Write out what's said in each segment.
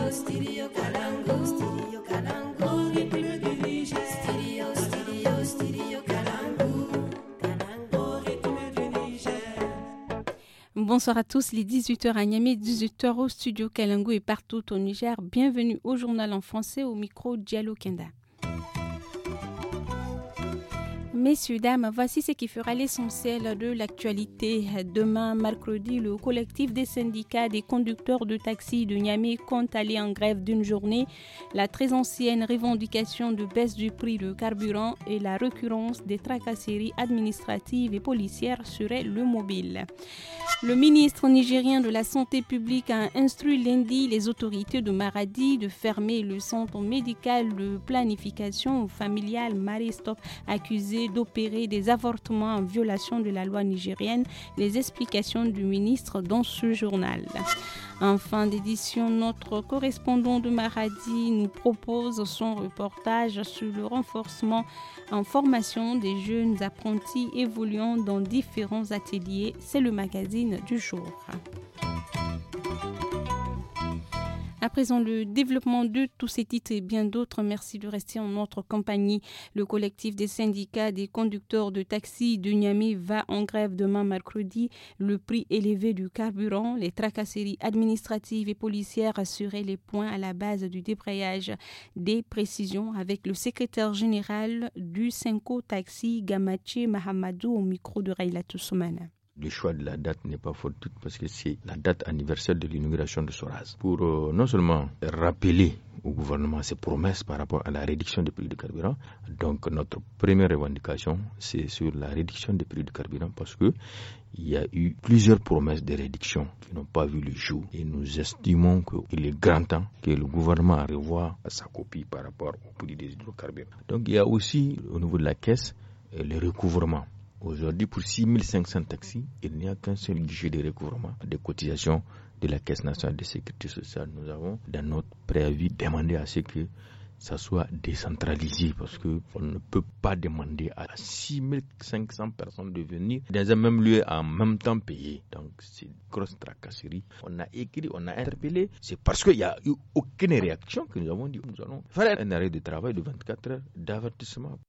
Bonsoir à tous, les 18h à Niamey, 18h au studio Kalangu et partout au Niger. Bienvenue au journal en français au micro Diallo Kenda. Messieurs, dames, voici ce qui fera l'essentiel de l'actualité. Demain, mercredi, le collectif des syndicats des conducteurs de taxi de Niamey compte aller en grève d'une journée. La très ancienne revendication de baisse du prix du carburant et la récurrence des tracasseries administratives et policières serait le mobile. Le ministre nigérien de la Santé publique a instruit lundi les autorités de Maradi de fermer le centre médical de planification familiale Maristop accusé d'opérer des avortements en violation de la loi nigérienne. Les explications du ministre dans ce journal. En fin d'édition, notre correspondant de Maradi nous propose son reportage sur le renforcement en formation des jeunes apprentis évoluant dans différents ateliers. C'est le magazine du jour. À présent, le développement de tous ces titres et bien d'autres. Merci de rester en notre compagnie. Le collectif des syndicats des conducteurs de taxi de Niamey va en grève demain mercredi. Le prix élevé du carburant, les tracasseries administratives et policières seraient les points à la base du débrayage. Des précisions avec le secrétaire général du Synco Taxi, Gamache Mahamadou, au micro de Raila Toussoumana. Le choix de la date n'est pas fortuit parce que c'est la date anniversaire de l'inauguration de Soraz. Pour non seulement rappeler au gouvernement ses promesses par rapport à la réduction des prix du carburant, donc notre première revendication, c'est sur la réduction des prix du carburant parce que il y a eu plusieurs promesses de réduction qui n'ont pas vu le jour et nous estimons qu'il est grand temps que le gouvernement revoie sa copie par rapport au prix des hydrocarbures. Donc il y a aussi au niveau de la caisse le recouvrement. Aujourd'hui, pour 6500 taxis, il n'y a qu'un seul guichet de recouvrement des cotisations de la Caisse nationale de sécurité sociale. Nous avons, dans notre préavis, demandé à ce que ça soit décentralisé parce qu'on ne peut pas demander à 6500 personnes de venir dans un même lieu en même temps payer. Donc, c'est une grosse tracasserie. On a écrit, on a interpellé. C'est parce qu'il n'y a eu aucune réaction que nous avons dit nous allons faire un arrêt de travail de 24 heures d'avertissement.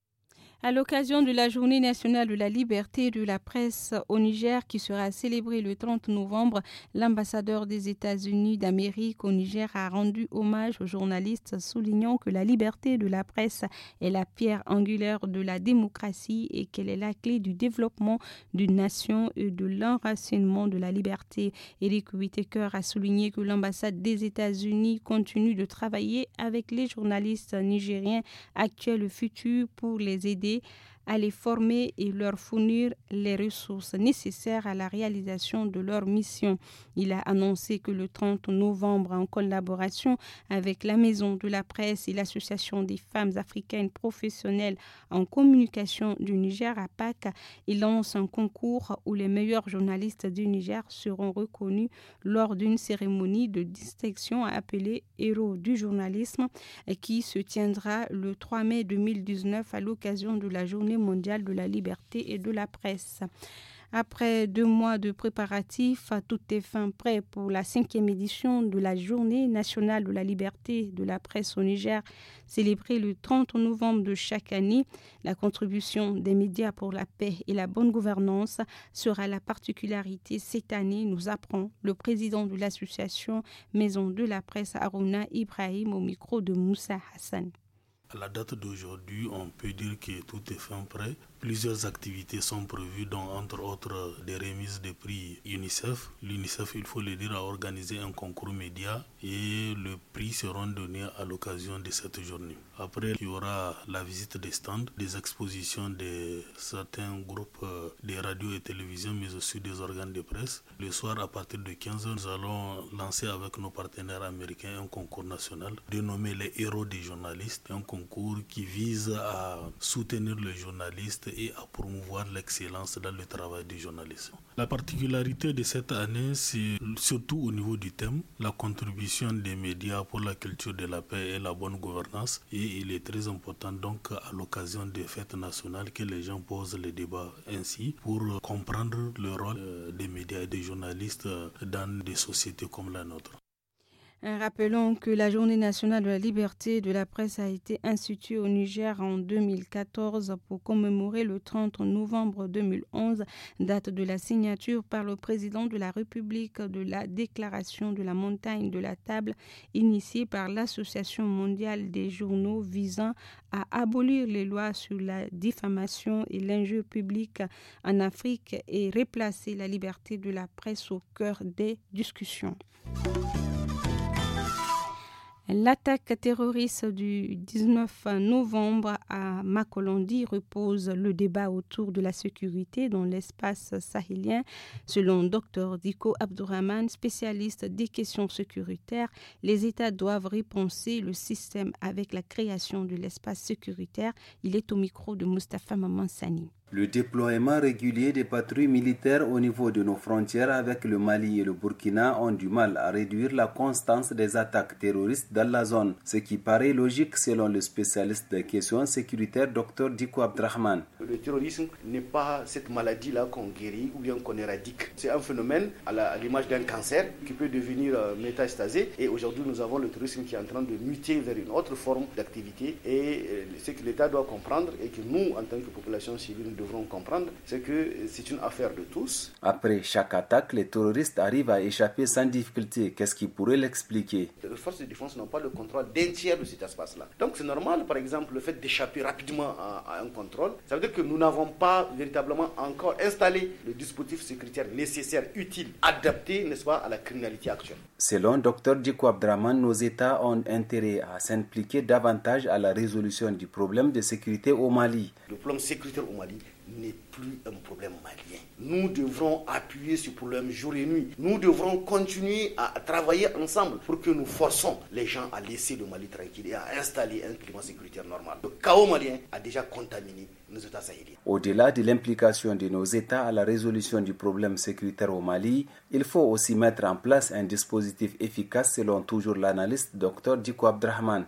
À l'occasion de la Journée nationale de la liberté de la presse au Niger qui sera célébrée le 30 novembre, l'ambassadeur des États-Unis d'Amérique au Niger a rendu hommage aux journalistes soulignant que la liberté de la presse est la pierre angulaire de la démocratie et qu'elle est la clé du développement d'une nation et de l'enracinement de la liberté. Eric Whittaker a souligné que l'ambassade des États-Unis continue de travailler avec les journalistes nigériens actuels et futurs pour les aider à les former et leur fournir les ressources nécessaires à la réalisation de leur mission. Il a annoncé que le 30 novembre, en collaboration avec la Maison de la Presse et l'Association des femmes africaines professionnelles en communication du Niger, APAC, il lance un concours où les meilleurs journalistes du Niger seront reconnus lors d'une cérémonie de distinction appelée Héros du journalisme qui se tiendra le 3 mai 2019 à l'occasion de la Journée mondiale de la liberté et de la presse. Après 2 mois de préparatifs, tout est fin prêt pour la 5e édition de la Journée nationale de la liberté de la presse au Niger, célébrée le 30 novembre de chaque année. La contribution des médias pour la paix et la bonne gouvernance sera la particularité cette année, nous apprend le président de l'association Maison de la presse, Harouna Ibrahim, au micro de Moussa Hassan. À la date d'aujourd'hui, on peut dire que tout est fin prêt. Plusieurs activités sont prévues, dont entre autres des remises de prix UNICEF. L'UNICEF, il faut le dire, a organisé un concours média et le prix seront donnés à l'occasion de cette journée. Après, il y aura la visite des stands, des expositions de certains groupes de radio et télévision, mais aussi des organes de presse. Le soir, à partir de 15h, nous allons lancer avec nos partenaires américains un concours national dénommé les héros des journalistes, un concours qui vise à soutenir les journalistes et à promouvoir l'excellence dans le travail du journalisme. La particularité de cette année, c'est surtout au niveau du thème, la contribution des médias pour la culture de la paix et la bonne gouvernance. Et il est très important donc à l'occasion des fêtes nationales que les gens posent les débats ainsi pour comprendre le rôle des médias et des journalistes dans des sociétés comme la nôtre. Rappelons que la Journée nationale de la liberté de la presse a été instituée au Niger en 2014 pour commémorer le 30 novembre 2011, date de la signature par le président de la République de la Déclaration de la montagne de la table initiée par l'Association mondiale des journaux visant à abolir les lois sur la diffamation et l'injure publique en Afrique et replacer la liberté de la presse au cœur des discussions. L'attaque terroriste du 19 novembre à Makolondi repose le débat autour de la sécurité dans l'espace sahélien. Selon Dr Diko Abdourahmane, spécialiste des questions sécuritaires, les États doivent repenser le système avec la création de l'espace sécuritaire. Il est au micro de Mustapha Mamansani. Le déploiement régulier des patrouilles militaires au niveau de nos frontières avec le Mali et le Burkina ont du mal à réduire la constance des attaques terroristes dans la zone, ce qui paraît logique selon le spécialiste des questions sécuritaires Dr Diko Abdourahmane. Le terrorisme n'est pas cette maladie-là qu'on guérit ou bien qu'on éradique. C'est un phénomène à l'image d'un cancer qui peut devenir métastasé, et aujourd'hui nous avons le terrorisme qui est en train de muter vers une autre forme d'activité, et ce que l'État doit comprendre et que nous en tant que population civile nous devront comprendre, c'est que c'est une affaire de tous. Après chaque attaque, les terroristes arrivent à échapper sans difficulté. Qu'est-ce qui pourrait l'expliquer? Les forces de défense n'ont pas le contrôle d'un tiers de cet espace-là. Donc c'est normal, par exemple, le fait d'échapper rapidement à un contrôle. Ça veut dire que nous n'avons pas véritablement encore installé le dispositif sécuritaire nécessaire, utile, adapté, n'est-ce pas, à la criminalité actuelle. Selon Dr Diko Abdourahmane, nos États ont intérêt à s'impliquer davantage à la résolution du problème de sécurité au Mali. Le problème sécuritaire au Mali n'est plus un problème malien. Nous devrons appuyer ce problème jour et nuit. Nous devrons continuer à travailler ensemble pour que nous forçons les gens à laisser le Mali tranquille et à installer un climat sécuritaire normal. Le chaos malien a déjà contaminé nos États sahéliens. Au-delà de l'implication de nos États à la résolution du problème sécuritaire au Mali, il faut aussi mettre en place un dispositif efficace selon toujours l'analyste Dr Diko Abdourahmane.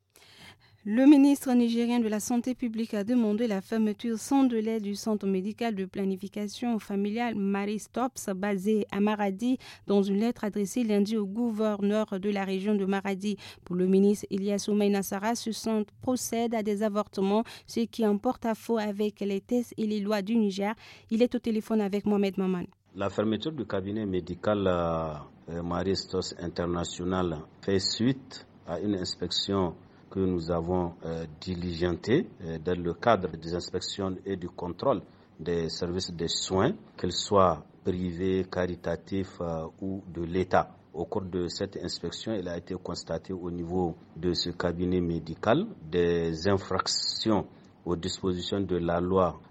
Le ministre nigérien de la Santé publique a demandé la fermeture sans délai du centre médical de planification familiale Marie Stops basé à Maradi dans une lettre adressée lundi au gouverneur de la région de Maradi. Pour le ministre Ilyas Oumaïna Sarr, ce centre procède à des avortements, ce qui en porte-à-faux avec les tests et les lois du Niger. Il est au téléphone avec Mohamed Maman. La fermeture du cabinet médical Marie Stops International fait suite à une inspection que nous avons diligentée dans le cadre des inspections et du contrôle des services de soins, qu'ils soient privés, caritatifs ou de l'État. Au cours de cette inspection, il a été constaté au niveau de ce cabinet médical des infractions aux dispositions de la loi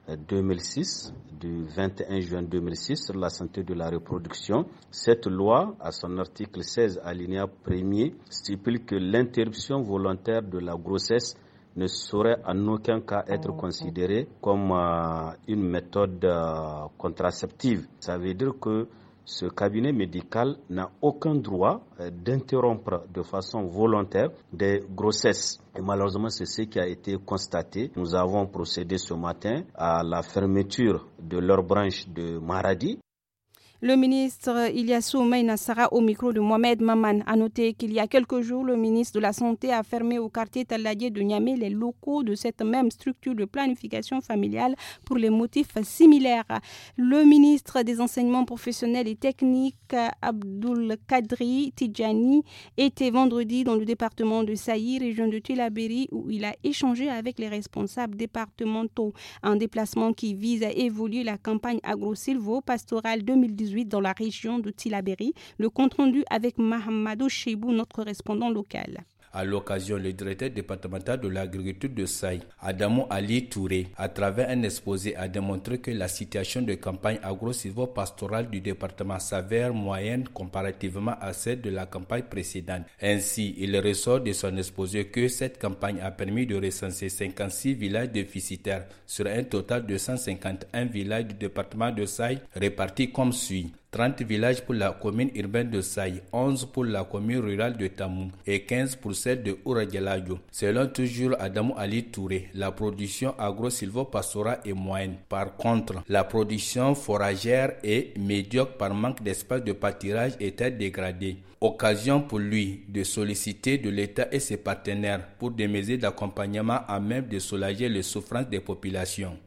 2006 du 21 juin 2006 sur la santé de la reproduction. Cette loi, à son article 16 alinéa 1er, stipule que l'interruption volontaire de la grossesse ne saurait en aucun cas être considérée comme une méthode contraceptive. Ça veut dire que ce cabinet médical n'a aucun droit d'interrompre de façon volontaire des grossesses. Et malheureusement, c'est ce qui a été constaté. Nous avons procédé ce matin à la fermeture de leur branche de Maradi. Le ministre Ilyas Oumaïna Sarr au micro de Mohamed Maman a noté qu'il y a quelques jours, le ministre de la Santé a fermé au quartier Taladié de Niamey les locaux de cette même structure de planification familiale pour les motifs similaires. Le ministre des Enseignements professionnels et techniques, Abdoul Kadri Tidjani, était vendredi dans le département de Saï, région de Tillabéri, où il a échangé avec les responsables départementaux. Un déplacement qui vise à évoluer la campagne agro-silvo-pastorale 2018 dans la région de Tillabéri. Le compte-rendu avec Mahamadou Chebou, notre correspondant local. À l'occasion, le directeur départemental de l'agriculture de Saï, Adamou Ali Touré, à travers un exposé, a démontré que la situation de campagne agro-silvo-pastorale du département s'avère moyenne comparativement à celle de la campagne précédente. Ainsi, il ressort de son exposé que cette campagne a permis de recenser 56 villages déficitaires sur un total de 151 villages du département de Saï répartis comme suit. 30 villages pour la commune urbaine de Saï, 11 pour la commune rurale de Tamou et 15 pour celle de Ourageladio. Selon toujours Adamou Ali Touré, la production agro-silvopastorale est moyenne. Par contre, la production foragère est médiocre par manque d'espace de pâturage et terres dégradées. Occasion pour lui de solliciter de l'État et ses partenaires pour des mesures d'accompagnement à même de soulager les souffrances des populations.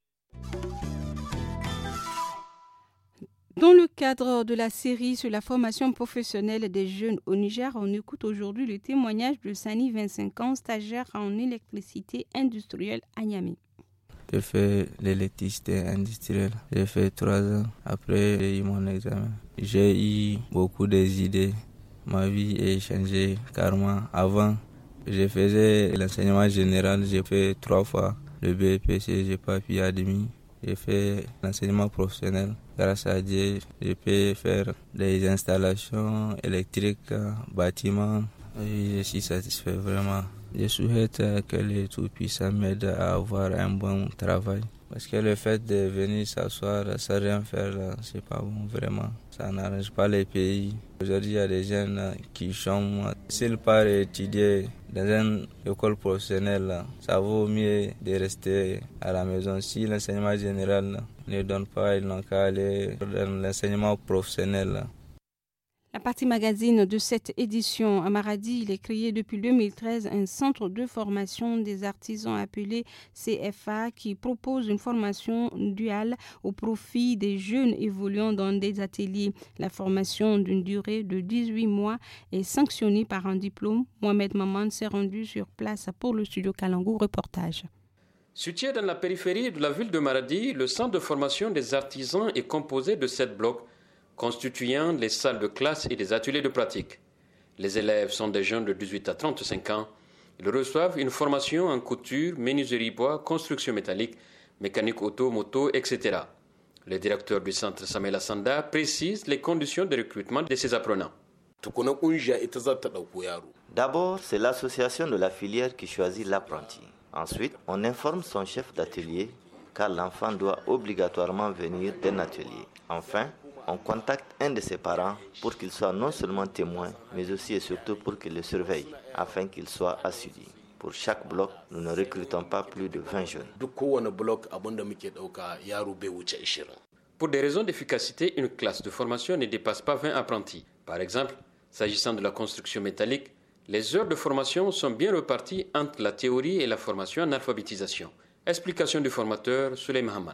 Dans le cadre de la série sur la formation professionnelle des jeunes au Niger, on écoute aujourd'hui le témoignage de Sani, 25 ans, stagiaire en électricité industrielle à Niamey. J'ai fait l'électricité industrielle. J'ai fait 3 ans. Après, j'ai eu mon examen. J'ai eu beaucoup d'idées. Ma vie a changé carrément. Avant, je faisais l'enseignement général. J'ai fait 3 fois le BEPC. J'ai pas pu admis. J'ai fait l'enseignement professionnel. Grâce à Dieu, je peux faire des installations électriques, bâtiments. Et je suis satisfait vraiment. Je souhaite que les Tout-Puissants m'aident à avoir un bon travail. Parce que le fait de venir s'asseoir sans rien faire, c'est pas bon vraiment. Ça n'arrange pas les pays. Aujourd'hui, il y a des jeunes qui chôment. S'ils partent étudier dans une école professionnelle, ça vaut mieux de rester à la maison. Si l'enseignement général ne donne pas, ils n'ont qu'à aller dans l'enseignement professionnel. La partie magazine de cette édition à Maradi, il est créé depuis 2013 un centre de formation des artisans appelé CFA qui propose une formation duale au profit des jeunes évoluant dans des ateliers. La formation d'une durée de 18 mois est sanctionnée par un diplôme. Mohamed Maman s'est rendu sur place pour le studio Kalangou reportage. Situé dans la périphérie de la ville de Maradi, le centre de formation des artisans est composé de 7 blocs constituant les salles de classe et des ateliers de pratique. Les élèves sont des jeunes de 18 à 35 ans. Ils reçoivent une formation en couture, menuiserie bois, construction métallique, mécanique auto, moto, etc. Le directeur du centre, Samuel Assanda, précise les conditions de recrutement de ces apprenants. D'abord, c'est l'association de la filière qui choisit l'apprenti. Ensuite, on informe son chef d'atelier car l'enfant doit obligatoirement venir d'un atelier. Enfin, on contacte un de ses parents pour qu'il soit non seulement témoin, mais aussi et surtout pour qu'il le surveille, afin qu'il soit assidu. Pour chaque bloc, nous ne recrutons pas plus de 20 jeunes. Pour des raisons d'efficacité, une classe de formation ne dépasse pas 20 apprentis. Par exemple, s'agissant de la construction métallique, les heures de formation sont bien reparties entre la théorie et la formation en alphabétisation. Explication du formateur, Souley Mahaman.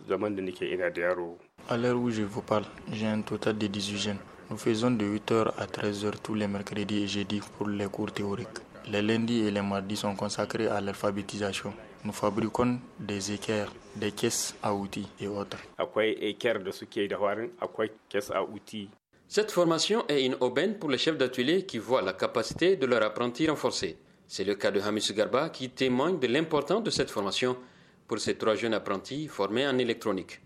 À l'heure où je vous parle, j'ai un total de 18 jeunes. Nous faisons de 8h à 13h tous les mercredis et jeudis pour les cours théoriques. Les lundis et les mardis sont consacrés à l'alphabétisation. Nous fabriquons des équerres, des caisses à outils et autres. Cette formation est une aubaine pour les chefs d'atelier qui voient la capacité de leur apprenti renforcée. C'est le cas de Hamis Garba qui témoigne de l'importance de cette formation pour ces 3 jeunes apprentis formés en électronique.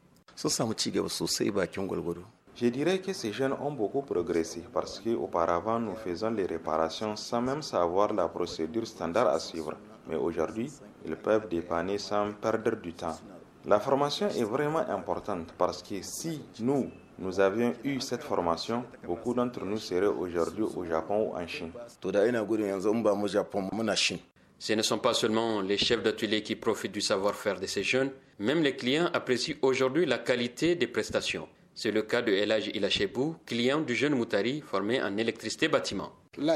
Je dirais que ces jeunes ont beaucoup progressé parce qu'auparavant nous faisions les réparations sans même savoir la procédure standard à suivre. Mais aujourd'hui, ils peuvent dépanner sans perdre du temps. La formation est vraiment importante parce que si nous avions eu cette formation, beaucoup d'entre nous seraient aujourd'hui au Japon ou en Chine. Ce ne sont pas seulement les chefs d'atelier qui profitent du savoir-faire de ces jeunes, même les clients apprécient aujourd'hui la qualité des prestations. C'est le cas de Elhaj Ilachebou, client du jeune Moutari formé en électricité bâtiment.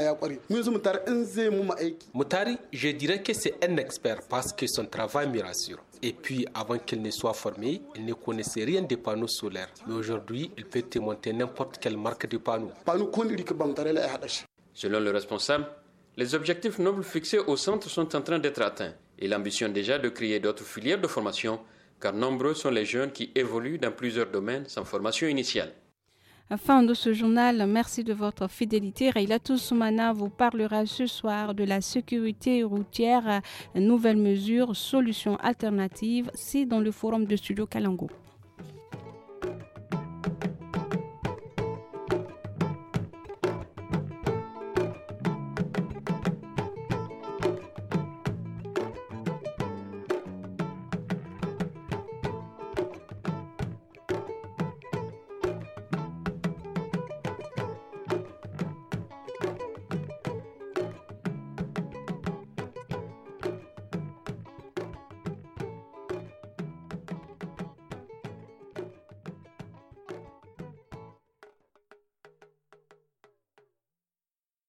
Moutari, je dirais que c'est un expert parce que son travail me rassure. Et puis, avant qu'il ne soit formé, il ne connaissait rien des panneaux solaires. Mais aujourd'hui, il peut te monter n'importe quelle marque de panneaux. Selon le responsable, les objectifs nobles fixés au centre sont en train d'être atteints. Il ambitionne déjà de créer d'autres filières de formation, car nombreux sont les jeunes qui évoluent dans plusieurs domaines sans formation initiale. Fin de ce journal, merci de votre fidélité. Raylatou Soumana vous parlera ce soir de la sécurité routière, nouvelles mesures, solutions alternatives. C'est dans le forum de Studio Kalangou.